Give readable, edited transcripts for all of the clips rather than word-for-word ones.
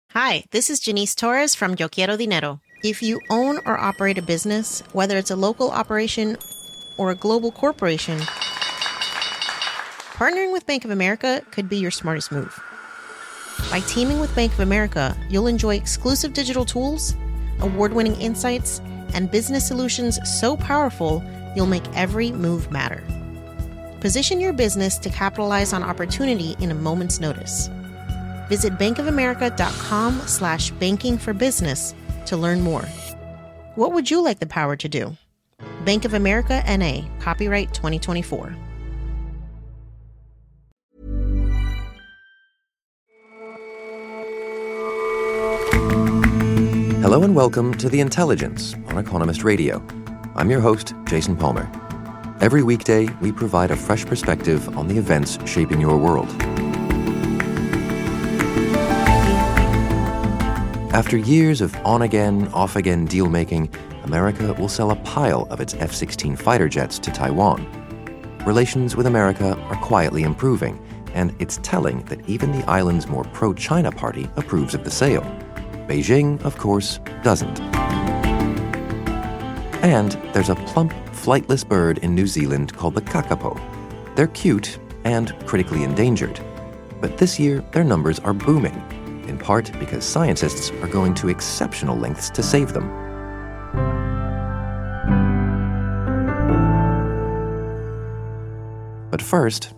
Hi, this is Janice Torres from Yo Quiero Dinero. If you own or operate a business, whether it's a local operation or a global corporation, partnering with Bank of America could be your smartest move. By teaming with Bank of America, you'll enjoy exclusive digital tools, award-winning insights, and business solutions so powerful, you'll make every move matter. Position your business to capitalize on opportunity in a moment's notice. Visit bankofamerica.com/bankingforbusiness to learn more. What would you like the power to do? Bank of America N.A., copyright 2024. Hello and welcome to The Intelligence on Economist Radio. I'm your host, Jason Palmer. Every weekday, we provide a fresh perspective on the events shaping your world. After years of on-again, off-again deal-making, America will sell a pile of its F-16 fighter jets to Taiwan. Relations with America are quietly improving, and it's telling that even the island's more pro-China party approves of the sale. Beijing, of course, doesn't. And there's a plump, flightless bird in New Zealand called the kakapo. They're cute and critically endangered. But this year, their numbers are booming, in part because scientists are going to exceptional lengths to save them. But first,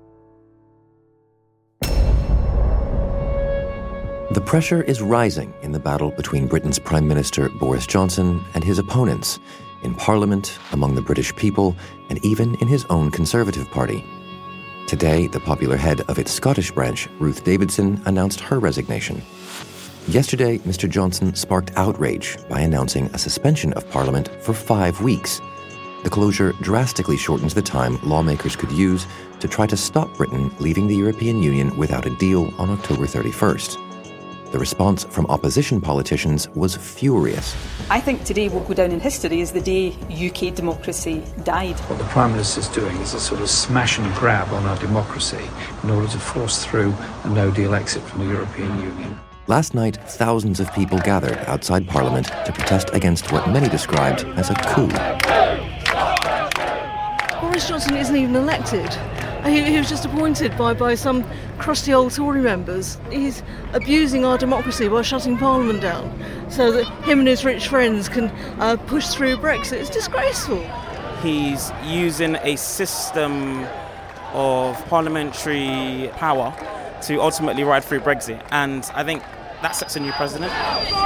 the pressure is rising in the battle between Britain's Prime Minister Boris Johnson and his opponents in Parliament, among the British people, and even in his own Conservative Party. Today, the popular head of its Scottish branch, Ruth Davidson, announced her resignation. Yesterday, Mr. Johnson sparked outrage by announcing a suspension of Parliament for 5 weeks. The closure drastically shortens the time lawmakers could use to try to stop Britain leaving the European Union without a deal on October 31st. The response from opposition politicians was furious. I think today will go down in history as the day UK democracy died. What the Prime Minister's doing is a sort of smash and grab on our democracy in order to force through a no-deal exit from the European Union. Last night, thousands of people gathered outside Parliament to protest against what many described as a coup. Boris Johnson isn't even elected. He was just appointed by some crusty old Tory members. He's abusing our democracy by shutting Parliament down so that him and his rich friends can push through Brexit. It's disgraceful. He's using a system of parliamentary power to ultimately ride through Brexit, and I think that sets a new precedent.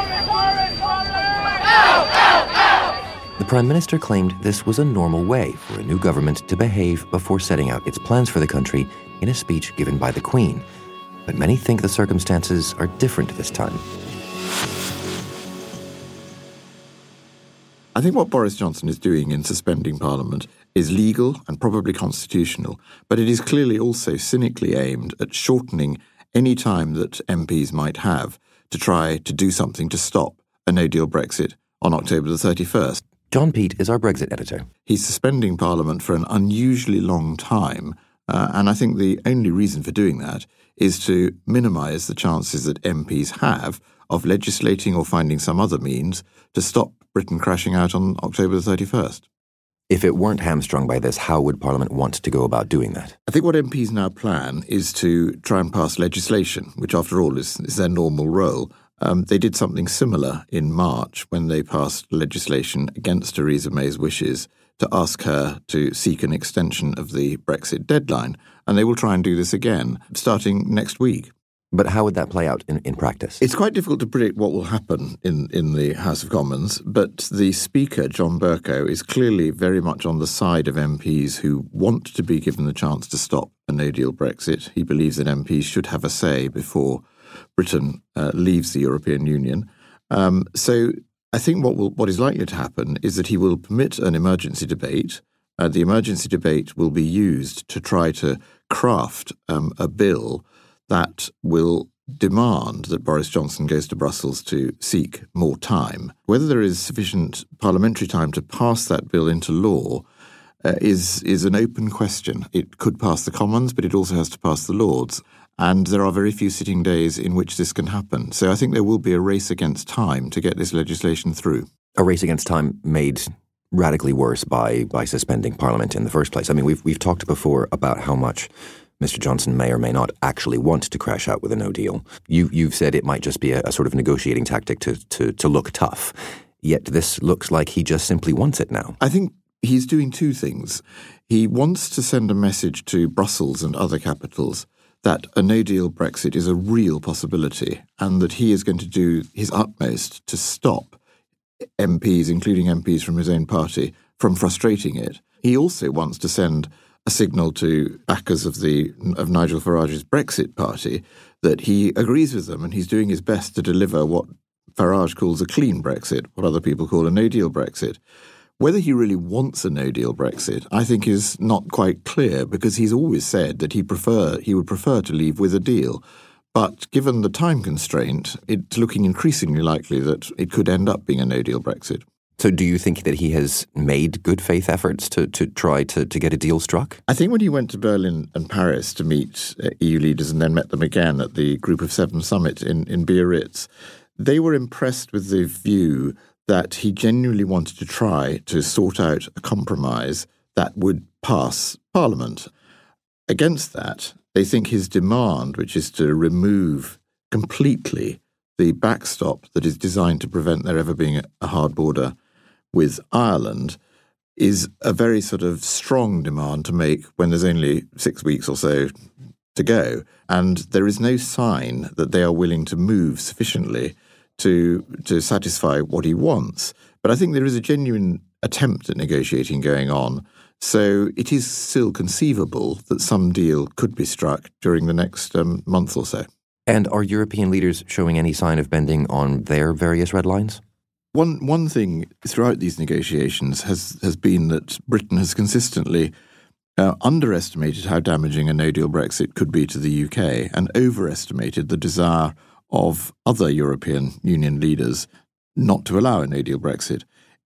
The Prime Minister claimed this was a normal way for a new government to behave before setting out its plans for the country in a speech given by the Queen. But many think the circumstances are different this time. I think what Boris Johnson is doing in suspending Parliament is legal and probably constitutional, but it is clearly also cynically aimed at shortening any time that MPs might have to try to do something to stop a no-deal Brexit on October the 31st. John Peet is our Brexit editor. He's suspending Parliament for an unusually long time, and I think the only reason for doing that is to minimise the chances that MPs have of legislating or finding some other means to stop Britain crashing out on October the 31st. If it weren't hamstrung by this, how would Parliament want to go about doing that? I think what MPs now plan is to try and pass legislation, which after all is their normal role. They did something similar in March when they passed legislation against Theresa May's wishes to ask her to seek an extension of the Brexit deadline. And they will try and do this again, starting next week. But how would that play out in practice? It's quite difficult to predict what will happen in the House of Commons, but the Speaker, John Bercow, is clearly very much on the side of MPs who want to be given the chance to stop a no-deal Brexit. He believes that MPs should have a say before Britain leaves the European Union. So I think what is likely to happen is that he will permit an emergency debate. The emergency debate will be used to try to craft a bill that will demand that Boris Johnson goes to Brussels to seek more time. Whether there is sufficient parliamentary time to pass that bill into law is an open question. It could pass the Commons, but it also has to pass the Lords. And there are very few sitting days in which this can happen. So I think there will be a race against time to get this legislation through. A race against time made radically worse by suspending Parliament in the first place. I mean, we've talked before about how much Mr. Johnson may or may not actually want to crash out with a no deal. You've said it might just be a sort of negotiating tactic to look tough. Yet this looks like he just simply wants it now. I think he's doing two things. He wants to send a message to Brussels and other capitals that a no-deal Brexit is a real possibility and that he is going to do his utmost to stop MPs, including MPs from his own party, from frustrating it. He also wants to send a signal to backers of Nigel Farage's Brexit party that he agrees with them and he's doing his best to deliver what Farage calls a clean Brexit, what other people call a no-deal Brexit. Whether he really wants a no-deal Brexit, I think, is not quite clear because he's always said that he would prefer to leave with a deal. But given the time constraint, it's looking increasingly likely that it could end up being a no-deal Brexit. So do you think that he has made good faith efforts to try to get a deal struck? I think when he went to Berlin and Paris to meet EU leaders and then met them again at the Group of Seven summit in Biarritz, they were impressed with the view that he genuinely wanted to try to sort out a compromise that would pass Parliament. Against that, they think his demand, which is to remove completely the backstop that is designed to prevent there ever being a hard border with Ireland, is a very sort of strong demand to make when there's only 6 weeks or so to go. And there is no sign that they are willing to move sufficiently to satisfy what he wants. But I think there is a genuine attempt at negotiating going on. So it is still conceivable that some deal could be struck during the next month or so. And are European leaders showing any sign of bending on their various red lines? One thing throughout these negotiations has been that Britain has consistently underestimated how damaging a no-deal Brexit could be to the UK and overestimated the desire of other European Union leaders not to allow a no-deal Brexit.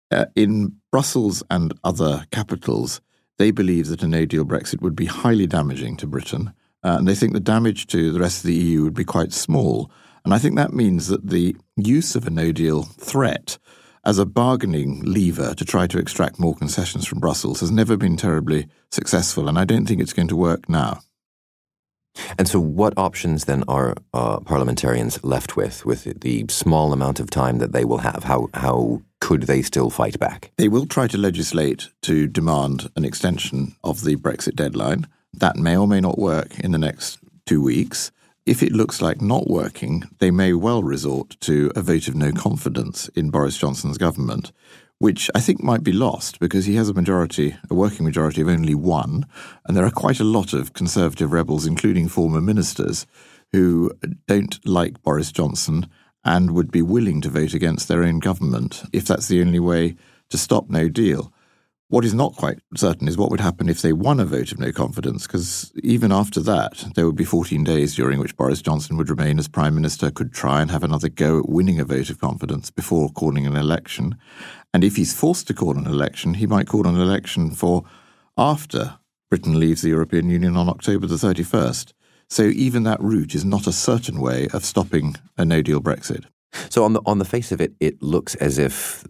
In Brussels and other capitals, they believe that a no-deal Brexit would be highly damaging to Britain, and they think the damage to the rest of the EU would be quite small. And I think that means that the use of a no-deal threat as a bargaining lever to try to extract more concessions from Brussels has never been terribly successful, and I don't think it's going to work now. And so what options then are parliamentarians left with the small amount of time that they will have? How could they still fight back? They will try to legislate to demand an extension of the Brexit deadline. That may or may not work in the next 2 weeks. If it looks like not working, they may well resort to a vote of no confidence in Boris Johnson's government, which I think might be lost because he has a working majority of only one, and there are quite a lot of Conservative rebels, including former ministers, who don't like Boris Johnson and would be willing to vote against their own government if that's the only way to stop no deal. What is not quite certain is what would happen if they won a vote of no confidence, because even after that, there would be 14 days during which Boris Johnson would remain as Prime Minister, could try and have another go at winning a vote of confidence before calling an election. And if he's forced to call an election, he might call an election for after Britain leaves the European Union on October the 31st. So even that route is not a certain way of stopping a no-deal Brexit. So on the face of it, it looks as if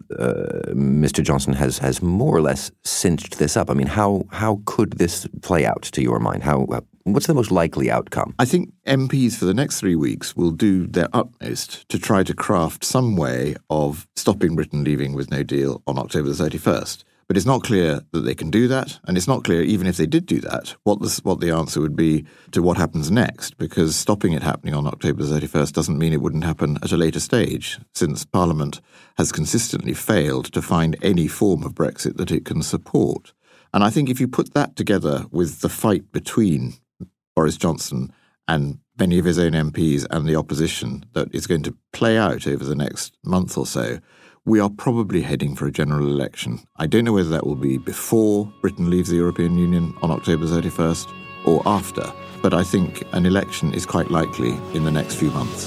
Mr. Johnson has more or less cinched this up. I mean, how could this play out to your mind? What's the most likely outcome? I think MPs for the next 3 weeks will do their utmost to try to craft some way of stopping Britain leaving with no deal on October the 31st. But it's not clear that they can do that, and it's not clear, even if they did do that, what the answer would be to what happens next, because stopping it happening on October the 31st doesn't mean it wouldn't happen at a later stage, since Parliament has consistently failed to find any form of Brexit that it can support. And I think if you put that together with the fight between Boris Johnson and many of his own MPs and the opposition that is going to play out over the next month or so, we are probably heading for a general election. I don't know whether that will be before Britain leaves the European Union on October 31st or after, but I think an election is quite likely in the next few months.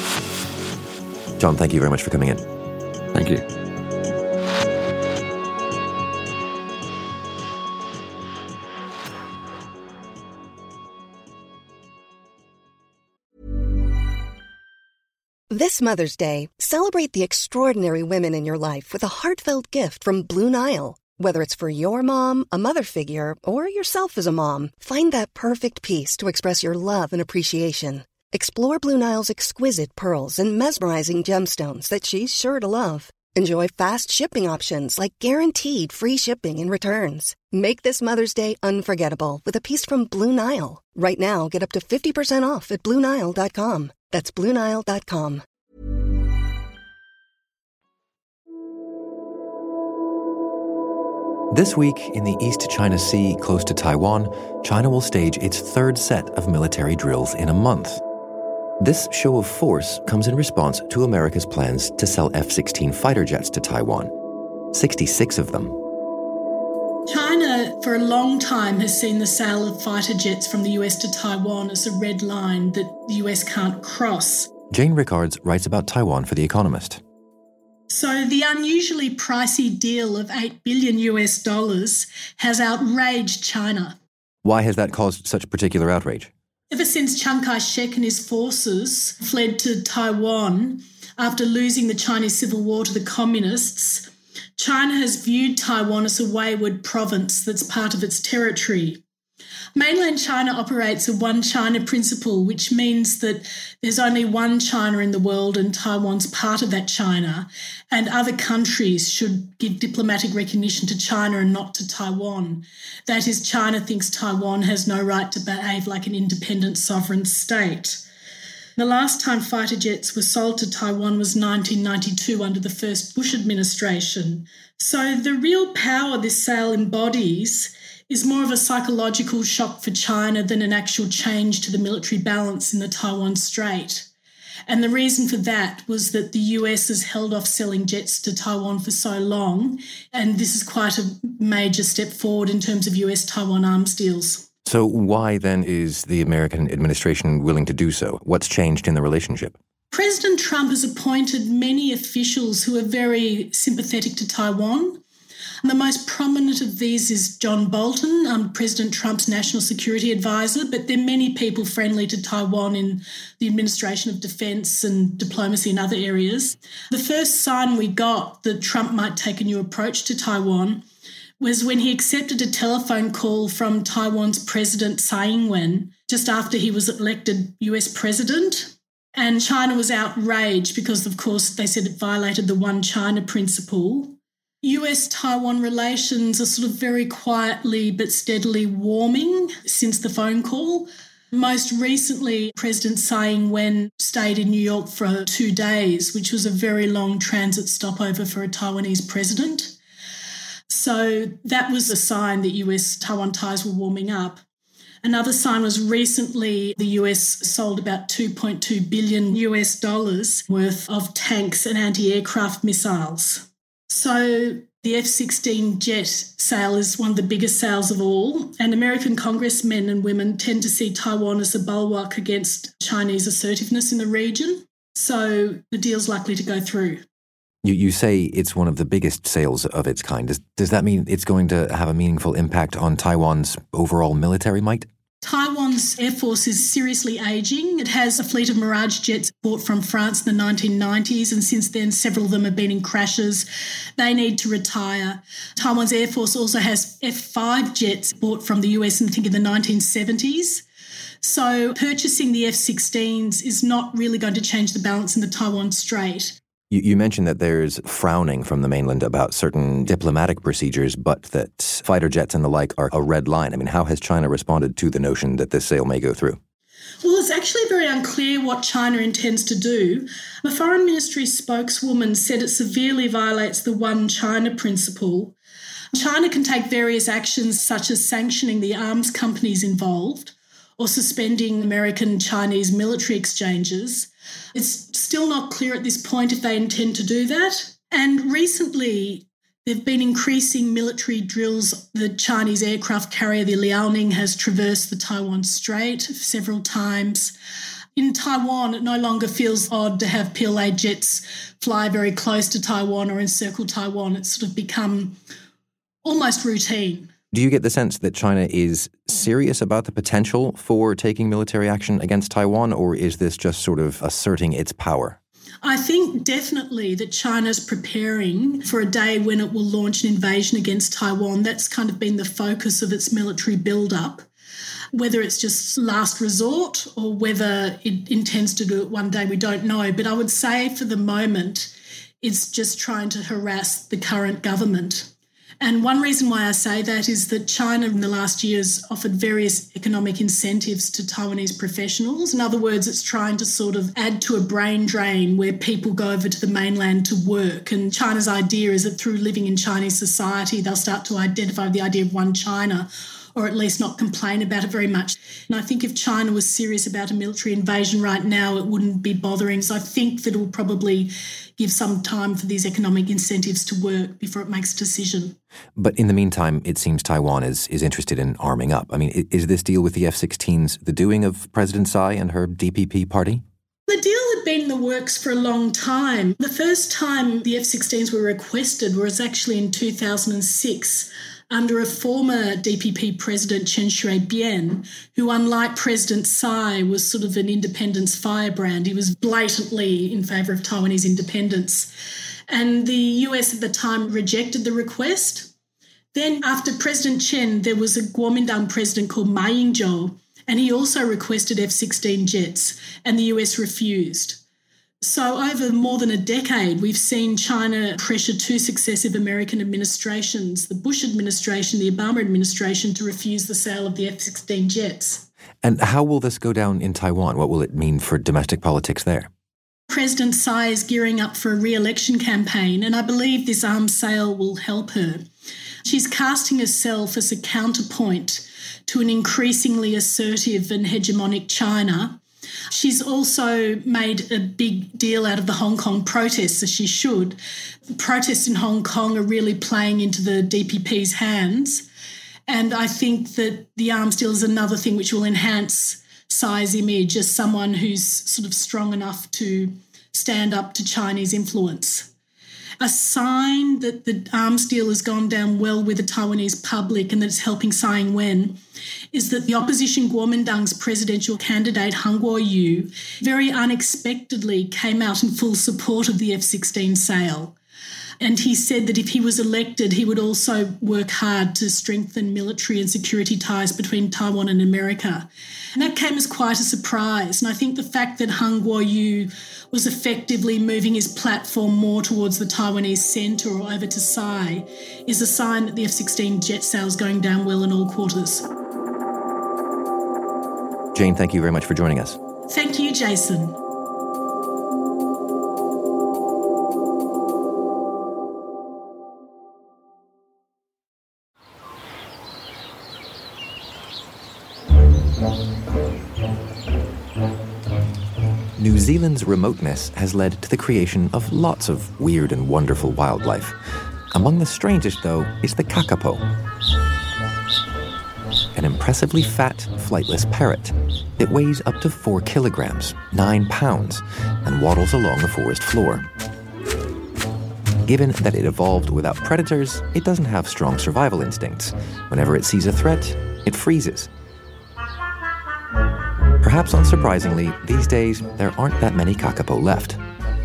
John, thank you very much for coming in. Thank you. This Mother's Day, celebrate the extraordinary women in your life with a heartfelt gift from Blue Nile. Whether it's for your mom, a mother figure, or yourself as a mom, find that perfect piece to express your love and appreciation. Explore Blue Nile's exquisite pearls and mesmerizing gemstones that she's sure to love. Enjoy fast shipping options like guaranteed free shipping and returns. Make this Mother's Day unforgettable with a piece from Blue Nile. Right now, get up to 50% off at BlueNile.com. That's BlueNile.com. This week, in the East China Sea, close to Taiwan, China will stage its third set of military drills in a month. This show of force comes in response to America's plans to sell F-16 fighter jets to Taiwan, 66 of them. China, for a long time, has seen the sale of fighter jets from the US to Taiwan as a red line that the US can't cross. Jane Rickards writes about Taiwan for The Economist. So the unusually pricey deal of $8 billion has outraged China. Why has that caused such particular outrage? Ever since Chiang Kai-shek and his forces fled to Taiwan after losing the Chinese Civil War to the communists, China has viewed Taiwan as a wayward province that's part of its territory. Mainland China operates a one China principle, which means that there's only one China in the world and Taiwan's part of that China, and other countries should give diplomatic recognition to China and not to Taiwan. That is, China thinks Taiwan has no right to behave like an independent sovereign state. The last time fighter jets were sold to Taiwan was 1992 under the first Bush administration. So the real power this sale embodies is more of a psychological shock for China than an actual change to the military balance in the Taiwan Strait. And the reason for that was that the US has held off selling jets to Taiwan for so long, and this is quite a major step forward in terms of US-Taiwan arms deals. So why then is the American administration willing to do so? What's changed in the relationship? President Trump has appointed many officials who are very sympathetic to Taiwan. The most prominent of these is John Bolton, President Trump's national security advisor, but there are many people friendly to Taiwan in the administration of defence and diplomacy in other areas. The first sign we got that Trump might take a new approach to Taiwan was when he accepted a telephone call from Taiwan's President Tsai Ing-wen just after he was elected US president. And China was outraged because, of course, they said it violated the one China principle. US-Taiwan relations are sort of very quietly but steadily warming since the phone call. Most recently, President Tsai Ing-wen stayed in New York for 2 days, which was a very long transit stopover for a Taiwanese president. So that was a sign that US-Taiwan ties were warming up. Another sign was recently the US sold about $2.2 billion worth of tanks and anti-aircraft missiles. So the F-16 jet sale is one of the biggest sales of all, and American congressmen and women tend to see Taiwan as a bulwark against Chinese assertiveness in the region. So the deal's likely to go through. You say it's one of the biggest sales of its kind. Does that mean it's going to have a meaningful impact on Taiwan's overall military might? Taiwan's Air Force is seriously ageing. It has a fleet of Mirage jets bought from France in the 1990s, and since then several of them have been in crashes. They need to retire. Taiwan's Air Force also has F-5 jets bought from the US in the 1970s. So purchasing the F-16s is not really going to change the balance in the Taiwan Strait. You mentioned that there's frowning from the mainland about certain diplomatic procedures, but that fighter jets and the like are a red line. I mean, how has China responded to the notion that this sale may go through? Well, it's actually very unclear what China intends to do. The Foreign Ministry spokeswoman said it severely violates the one China principle. China can take various actions such as sanctioning the arms companies involved or suspending American-Chinese military exchanges. It's still not clear at this point if they intend to do that. And recently, there have been increasing military drills. The Chinese aircraft carrier, the Liaoning, has traversed the Taiwan Strait several times. In Taiwan, it no longer feels odd to have PLA jets fly very close to Taiwan or encircle Taiwan. It's sort of become almost routine. Do you get the sense that China is serious about the potential for taking military action against Taiwan, or is this just sort of asserting its power? I think definitely that China's preparing for a day when it will launch an invasion against Taiwan. That's kind of been the focus of its military build-up. Whether it's just last resort or whether it intends to do it one day, we don't know. But I would say for the moment, it's just trying to harass the current government. And one reason why I say that is that China in the last years offered various economic incentives to Taiwanese professionals. In other words, it's trying to sort of add to a brain drain where people go over to the mainland to work. And China's idea is that through living in Chinese society, they'll start to identify the idea of one China, or at least not complain about it very much. And I think if China was serious about a military invasion right now, it wouldn't be bothering. So I think that it will probably give some time for these economic incentives to work before it makes a decision. But in the meantime, it seems Taiwan is interested in arming up. I mean, is this deal with the F-16s the doing of President Tsai and her DPP party? The deal had been in the works for a long time. The first time the F-16s were requested was actually in 2006 under a former DPP president, Chen Shui-bian, who, unlike President Tsai, was sort of an independence firebrand. He was blatantly in favour of Taiwanese independence. And the US at the time rejected the request. Then after President Chen, there was a Kuomintang president called Ma Ying-jeou, and he also requested F-16 jets, and the US refused. So over more than a decade, we've seen China pressure two successive American administrations, the Bush administration, the Obama administration, to refuse the sale of the F-16 jets. And how will this go down in Taiwan? What will it mean for domestic politics there? President Tsai is gearing up for a re-election campaign, and I believe this arms sale will help her. She's casting herself as a counterpoint to an increasingly assertive and hegemonic China. She's also made a big deal out of the Hong Kong protests, as she should. The protests in Hong Kong are really playing into the DPP's hands. And I think that the arms deal is another thing which will enhance Tsai's image as someone who's sort of strong enough to stand up to Chinese influence. A sign that the arms deal has gone down well with the Taiwanese public and that it's helping Tsai Ing-wen is that the opposition Kuomintang's presidential candidate, Han Kuo-yu, very unexpectedly came out in full support of the F-16 sale. And he said that if he was elected, he would also work hard to strengthen military and security ties between Taiwan and America. And that came as quite a surprise. And I think the fact that Han Kuo-yu was effectively moving his platform more towards the Taiwanese centre or over to Tsai is a sign that the F-16 jet sale is going down well in all quarters. Jane, thank you very much for joining us. Thank you, Jason. New Zealand's remoteness has led to the creation of lots of weird and wonderful wildlife. Among the strangest, though, is the kakapo, an impressively fat, flightless parrot. It weighs up to 4 kilograms, 9 pounds, and waddles along the forest floor. Given that it evolved without predators, it doesn't have strong survival instincts. Whenever it sees a threat, it freezes. Perhaps unsurprisingly, these days, there aren't that many kakapo left.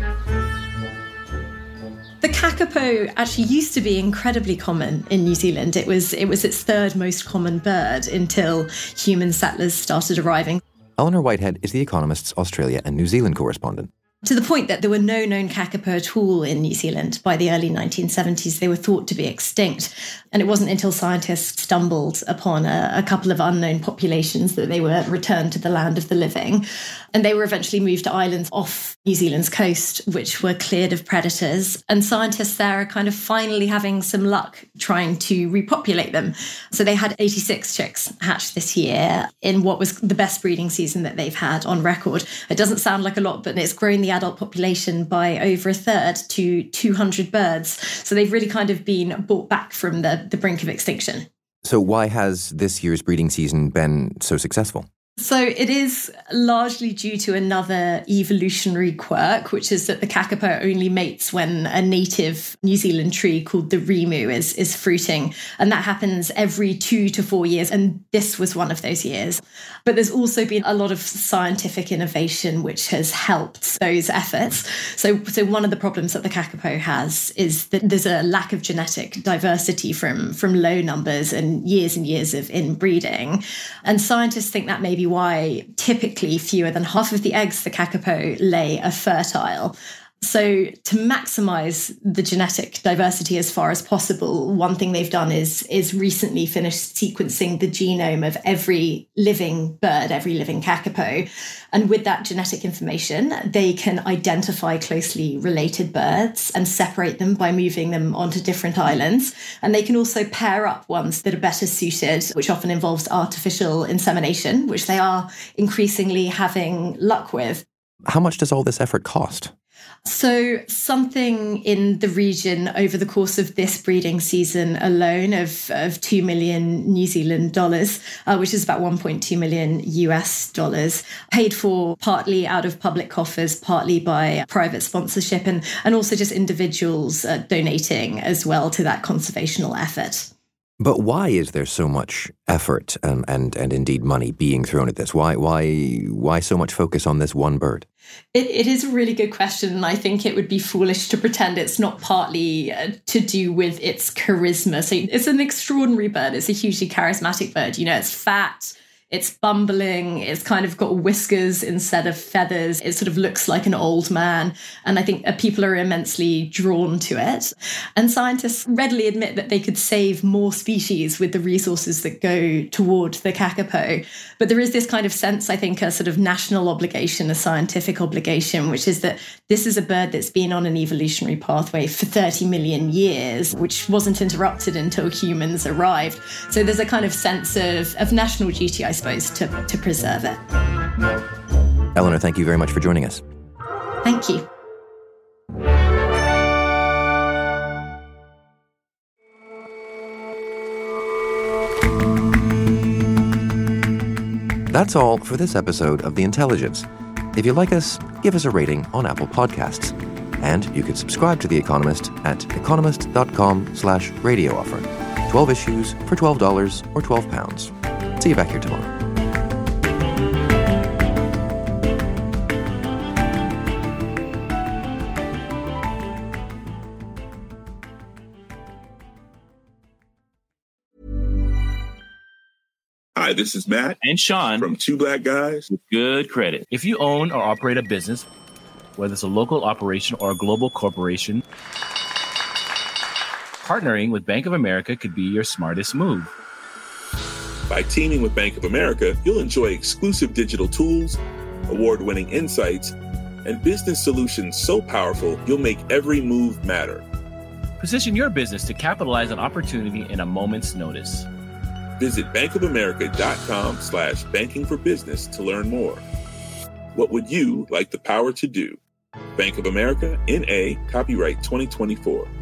The kakapo actually used to be incredibly common in New Zealand. It was its third most common bird until human settlers started arriving. Eleanor Whitehead is The Economist's Australia and New Zealand correspondent. To the point that there were no known kakapo at all in New Zealand. By the early 1970s, they were thought to be extinct. And it wasn't until scientists stumbled upon a couple of unknown populations that they were returned to the land of the living. And they were eventually moved to islands off New Zealand's coast, which were cleared of predators. And scientists there are kind of finally having some luck trying to repopulate them. So they had 86 chicks hatched this year in what was the best breeding season that they've had on record. It doesn't sound like a lot, but it's grown the adult population by over a third to 200 birds. So they've really kind of been brought back from the brink of extinction. So why has this year's breeding season been so successful? So it is largely due to another evolutionary quirk, which is that the kakapo only mates when a native New Zealand tree called the rimu is fruiting. And that happens every 2 to 4 years. And this was one of those years. But there's also been a lot of scientific innovation which has helped those efforts. So one of the problems that the kakapo has is that there's a lack of genetic diversity from low numbers and years of inbreeding. And scientists think that may be why typically fewer than half of the eggs the kakapo lay are fertile. So to maximize the genetic diversity as far as possible, one thing they've done is recently finished sequencing the genome of every living bird, every living kakapo. And with that genetic information, they can identify closely related birds and separate them by moving them onto different islands. And they can also pair up ones that are better suited, which often involves artificial insemination, which they are increasingly having luck with. How much does all this effort cost? So something in the region over the course of this breeding season alone of $2 million New Zealand dollars, which is about 1.2 million US dollars, paid for partly out of public coffers, partly by private sponsorship, and also just individuals donating as well to that conservational effort. But why is there so much effort and indeed money being thrown at this? Why so much focus on this one bird? It is a really good question, and I think it would be foolish to pretend it's not partly to do with its charisma. So it's an extraordinary bird. It's a hugely charismatic bird. You know, it's fat, it's bumbling, it's kind of got whiskers instead of feathers. It sort of looks like an old man. And I think people are immensely drawn to it. And scientists readily admit that they could save more species with the resources that go toward the kakapo. But there is this kind of sense, I think, a sort of national obligation, a scientific obligation, which is that this is a bird that's been on an evolutionary pathway for 30 million years, which wasn't interrupted until humans arrived. So there's a kind of sense of national duty, I suppose, to preserve it. Eleanor, thank you very much for joining us. Thank you. That's all for this episode of The Intelligence. If you like us, give us a rating on Apple Podcasts. And you can subscribe to The Economist at economist.com/radio offer. 12 issues for $12 or £12. See you back here tomorrow. Hi, this is Matt and Sean from Two Black Guys with Good Credit. If you own or operate a business, whether it's a local operation or a global corporation, partnering with Bank of America could be your smartest move. By teaming with Bank of America, you'll enjoy exclusive digital tools, award-winning insights, and business solutions so powerful you'll make every move matter. Position your business to capitalize on opportunity in a moment's notice. Visit bankofamerica.com/bankingforbusiness to learn more. What would you like the power to do? Bank of America, N.A., copyright 2024.